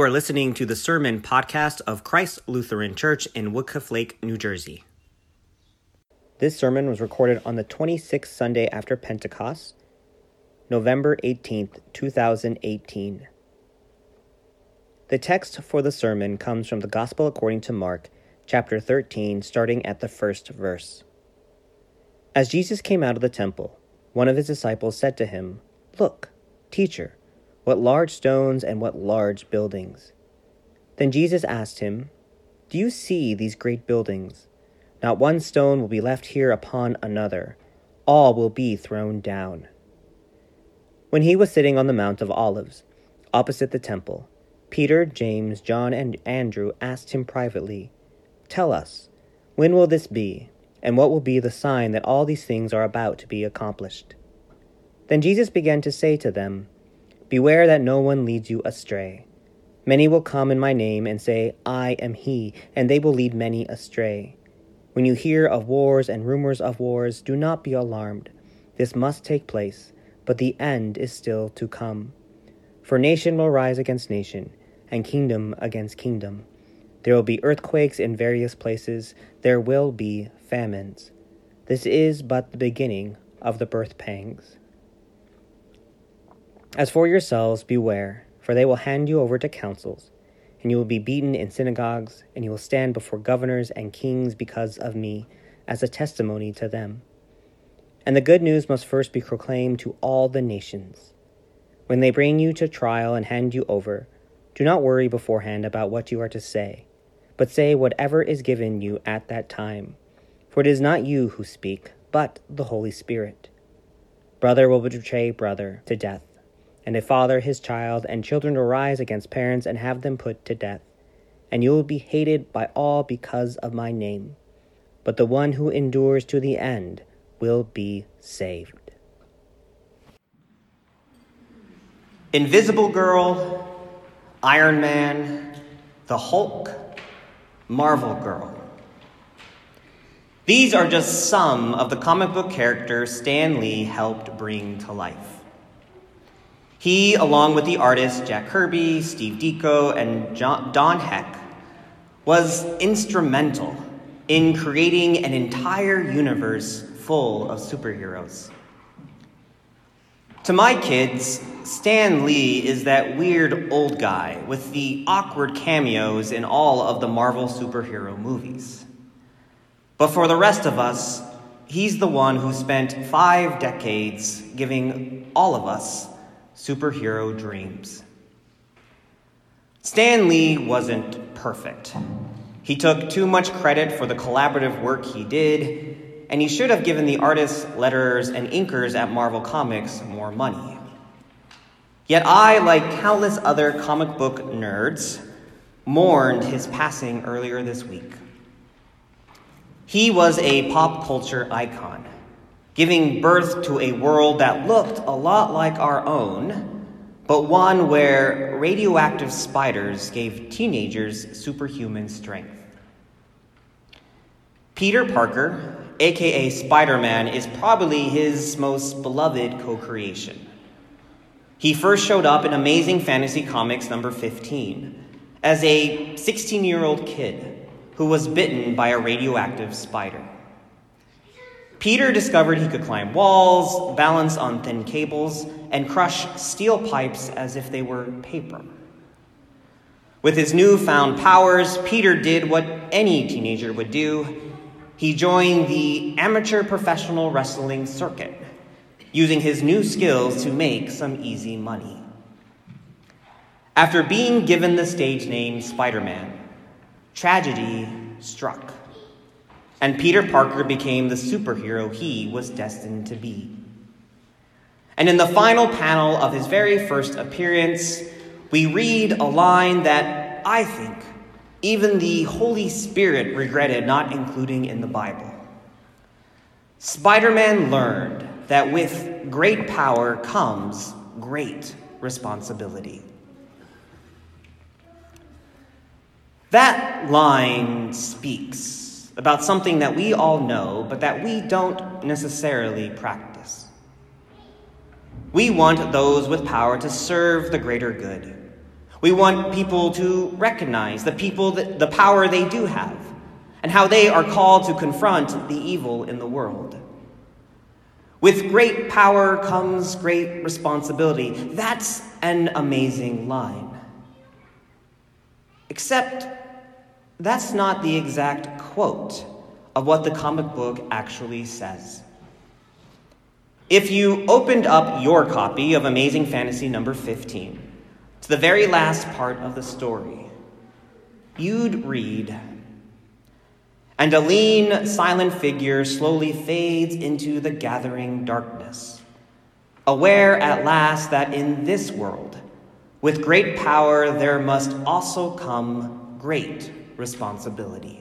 are listening to the sermon podcast of Christ Lutheran Church in Woodcliff Lake, New Jersey. This sermon was recorded on the 26th Sunday after Pentecost, November 18th, 2018. The text for the sermon comes from the Gospel according to Mark, chapter 13, starting at the first verse. As Jesus came out of the temple, one of his disciples said to him, "Look, teacher, what large stones and what large buildings." Then Jesus asked him, "Do you see these great buildings? Not one stone will be left here upon another. All will be thrown down." When he was sitting on the Mount of Olives, opposite the temple, Peter, James, John, and Andrew asked him privately, "Tell us, when will this be, and what will be the sign that all these things are about to be accomplished?" Then Jesus began to say to them, "Beware that no one leads you astray. Many will come in my name and say, 'I am he,' and they will lead many astray. When you hear of wars and rumors of wars, do not be alarmed. This must take place, but the end is still to come. For nation will rise against nation, and kingdom against kingdom. There will be earthquakes in various places. There will be famines. This is but the beginning of the birth pangs. As for yourselves, beware, for they will hand you over to councils, and you will be beaten in synagogues, and you will stand before governors and kings because of me, as a testimony to them. And the good news must first be proclaimed to all the nations. When they bring you to trial and hand you over, do not worry beforehand about what you are to say, but say whatever is given you at that time. For it is not you who speak, but the Holy Spirit. Brother will betray brother to death, and a father his child, and children will rise against parents and have them put to death. And you will be hated by all because of my name. But the one who endures to the end will be saved." Invisible Girl, Iron Man, the Hulk, Marvel Girl. These are just some of the comic book characters Stan Lee helped bring to life. He, along with the artists Jack Kirby, Steve Ditko, and Don Heck, was instrumental in creating an entire universe full of superheroes. To my kids, Stan Lee is that weird old guy with the awkward cameos in all of the Marvel superhero movies. But for the rest of us, he's the one who spent 5 decades giving all of us superhero dreams. Stan Lee wasn't perfect. He took too much credit for the collaborative work he did, and he should have given the artists, letterers, and inkers at Marvel Comics more money. Yet I, like countless other comic book nerds, mourned his passing earlier this week. He was a pop culture icon, giving birth to a world that looked a lot like our own, but one where radioactive spiders gave teenagers superhuman strength. Peter Parker, aka Spider-Man, is probably his most beloved co-creation. He first showed up in Amazing Fantasy Comics number 15 as a 16-year-old kid who was bitten by a radioactive spider. Peter discovered he could climb walls, balance on thin cables, and crush steel pipes as if they were paper. With his newfound powers, Peter did what any teenager would do. He joined the amateur professional wrestling circuit, using his new skills to make some easy money. After being given the stage name Spider-Man, tragedy struck, and Peter Parker became the superhero he was destined to be. And in the final panel of his very first appearance, we read a line that I think even the Holy Spirit regretted not including in the Bible. Spider-Man learned that with great power comes great responsibility. That line speaks about something that we all know, but that we don't necessarily practice. We want those with power to serve the greater good. We want people to recognize the power they do have, and how they are called to confront the evil in the world. With great power comes great responsibility. That's an amazing line. Except that's not the exact quote of what the comic book actually says. If you opened up your copy of Amazing Fantasy number 15 to the very last part of the story, you'd read, "And a lean, silent figure slowly fades into the gathering darkness, aware at last that in this world, with great power there must also come great responsibility."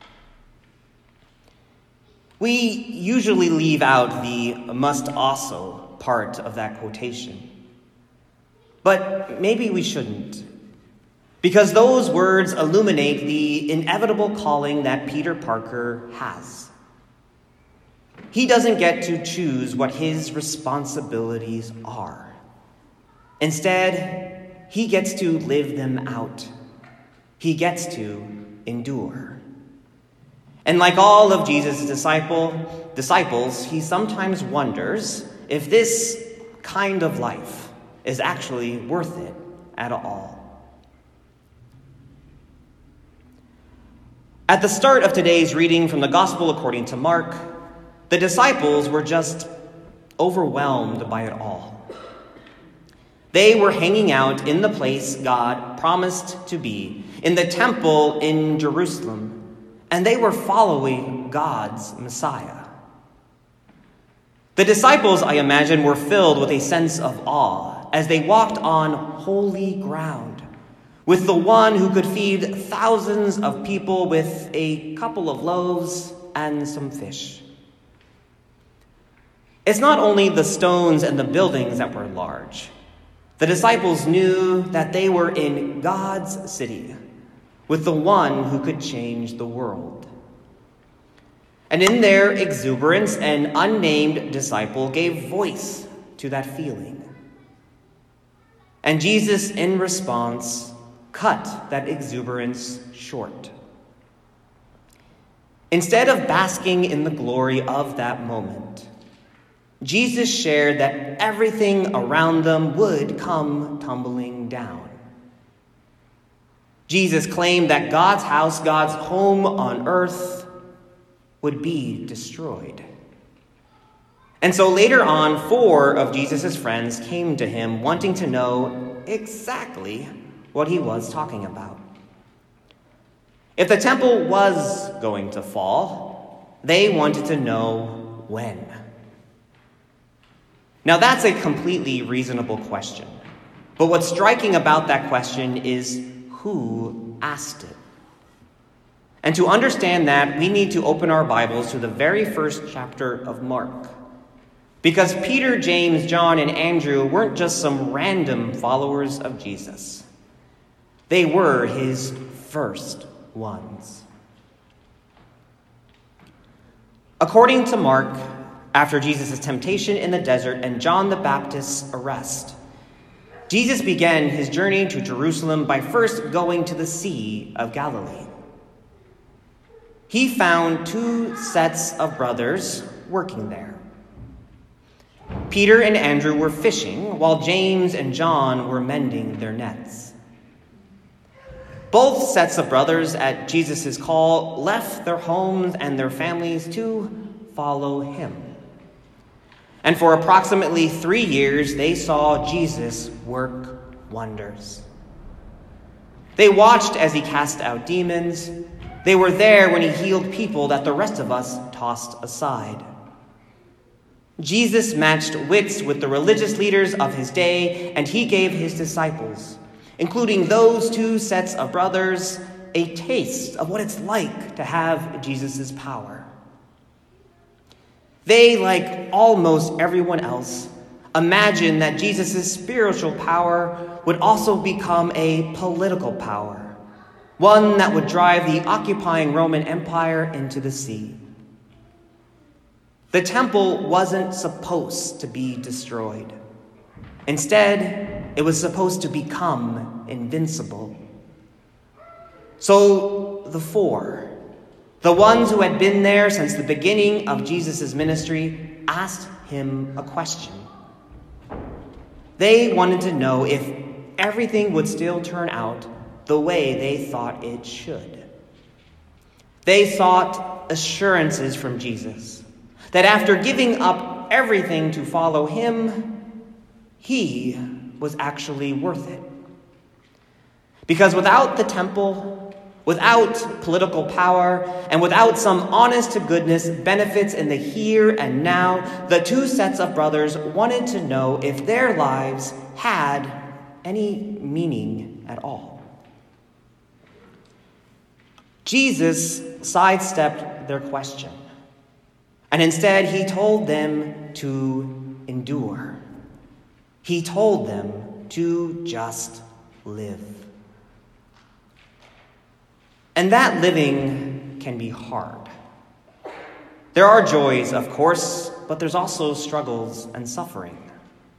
We usually leave out the "must also" part of that quotation. But maybe we shouldn't, because those words illuminate the inevitable calling that Peter Parker has. He doesn't get to choose what his responsibilities are. Instead, he gets to live them out. He gets to endure. And like all of Jesus' disciples, he sometimes wonders if this kind of life is actually worth it at all. At the start of today's reading from the Gospel according to Mark, the disciples were just overwhelmed by it all. They were hanging out in the place God promised to be, in the temple in Jerusalem, and they were following God's Messiah. The disciples, I imagine, were filled with a sense of awe as they walked on holy ground with the one who could feed thousands of people with a couple of loaves and some fish. It's not only the stones and the buildings that were large. The disciples knew that they were in God's city, with the one who could change the world. And in their exuberance, an unnamed disciple gave voice to that feeling. And Jesus, in response, cut that exuberance short. Instead of basking in the glory of that moment, Jesus shared that everything around them would come tumbling down. Jesus claimed that God's house, God's home on earth, would be destroyed. And so later on, 4 of Jesus' friends came to him wanting to know exactly what he was talking about. If the temple was going to fall, they wanted to know when. Now that's a completely reasonable question. But what's striking about that question is who asked it. And to understand that, we need to open our Bibles to the very first chapter of Mark. Because Peter, James, John, and Andrew weren't just some random followers of Jesus. They were his first ones. According to Mark, after Jesus' temptation in the desert and John the Baptist's arrest, Jesus began his journey to Jerusalem by first going to the Sea of Galilee. He found 2 sets of brothers working there. Peter and Andrew were fishing, while James and John were mending their nets. Both sets of brothers at Jesus' call left their homes and their families to follow him. And for approximately 3 years, they saw Jesus work wonders. They watched as he cast out demons. They were there when he healed people that the rest of us tossed aside. Jesus matched wits with the religious leaders of his day, and he gave his disciples, including those 2 sets of brothers, a taste of what it's like to have Jesus' power. They, like almost everyone else, imagined that Jesus' spiritual power would also become a political power, one that would drive the occupying Roman Empire into the sea. The temple wasn't supposed to be destroyed. Instead, it was supposed to become invincible. So the four, the ones who had been there since the beginning of Jesus' ministry, asked him a question. They wanted to know if everything would still turn out the way they thought it should. They sought assurances from Jesus that after giving up everything to follow him, he was actually worth it. Because without the temple, without political power, and without some honest-to-goodness benefits in the here and now, the two sets of brothers wanted to know if their lives had any meaning at all. Jesus sidestepped their question, and instead he told them to endure. He told them to just live. And that living can be hard. There are joys, of course, but there's also struggles and suffering.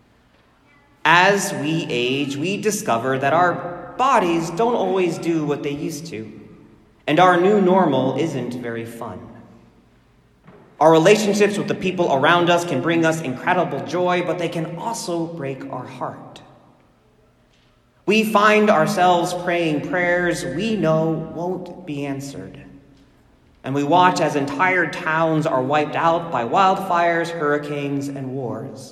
As we age, we discover that our bodies don't always do what they used to, and our new normal isn't very fun. Our relationships with the people around us can bring us incredible joy, but they can also break our heart. We find ourselves praying prayers we know won't be answered. And we watch as entire towns are wiped out by wildfires, hurricanes, and wars.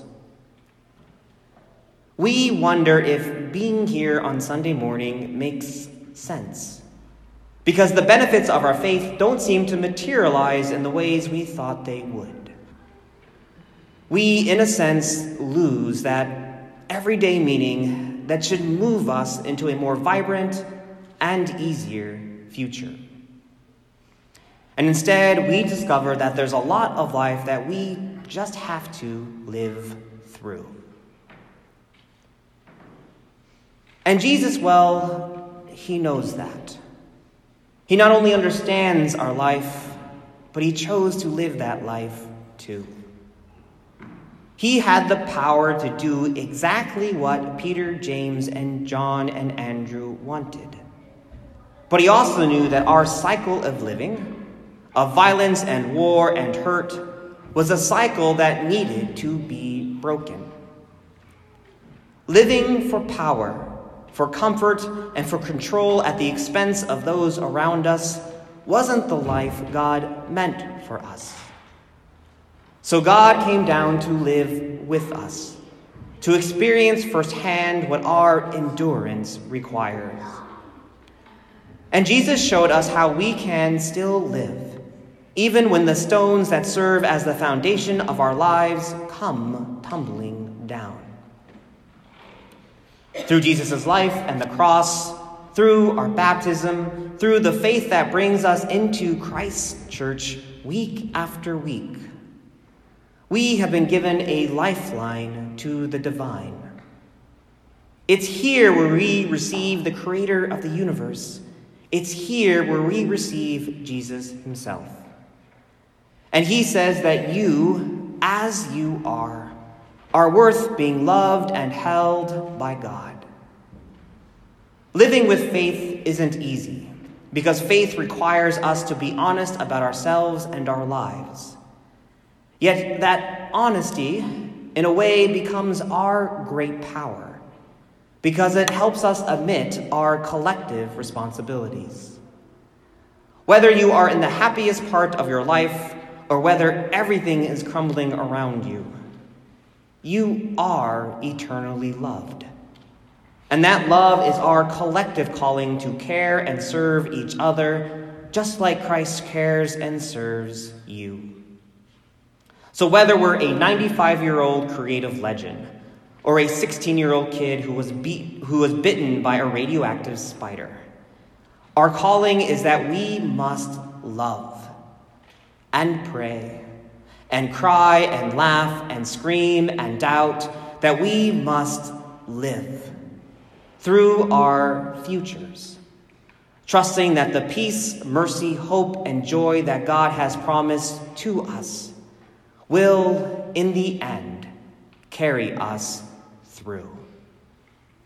We wonder if being here on Sunday morning makes sense, because the benefits of our faith don't seem to materialize in the ways we thought they would. We, in a sense, lose that everyday meaning that should move us into a more vibrant and easier future. And instead, we discover that there's a lot of life that we just have to live through. And Jesus, well, he knows that. He not only understands our life, but he chose to live that life too. He had the power to do exactly what Peter, James, and John, and Andrew wanted. But he also knew that our cycle of living, of violence and war and hurt, was a cycle that needed to be broken. Living for power, for comfort, and for control at the expense of those around us wasn't the life God meant for us. So God came down to live with us, to experience firsthand what our endurance requires. And Jesus showed us how we can still live, even when the stones that serve as the foundation of our lives come tumbling down. Through Jesus' life and the cross, through our baptism, through the faith that brings us into Christ's church week after week, we have been given a lifeline to the divine. It's here where we receive the creator of the universe. It's here where we receive Jesus himself. And he says that you, as you are worth being loved and held by God. Living with faith isn't easy, because faith requires us to be honest about ourselves and our lives. Yet that honesty, in a way, becomes our great power, because it helps us admit our collective responsibilities. Whether you are in the happiest part of your life, or whether everything is crumbling around you, you are eternally loved. And that love is our collective calling to care and serve each other, just like Christ cares and serves you. So whether we're a 95-year-old creative legend or a 16-year-old kid who was bitten by a radioactive spider, our calling is that we must love and pray and cry and laugh and scream and doubt, that we must live through our futures, trusting that the peace, mercy, hope, and joy that God has promised to us will, in the end, carry us through.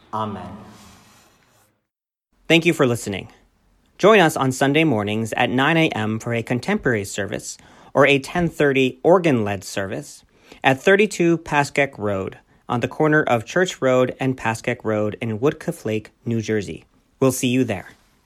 Amen. Thank you for listening. Join us on Sunday mornings at 9 a.m. for a contemporary service or a 10:30 organ-led service at 32 Pascack Road on the corner of Church Road and Pascack Road in Woodcliff Lake, New Jersey. We'll see you there.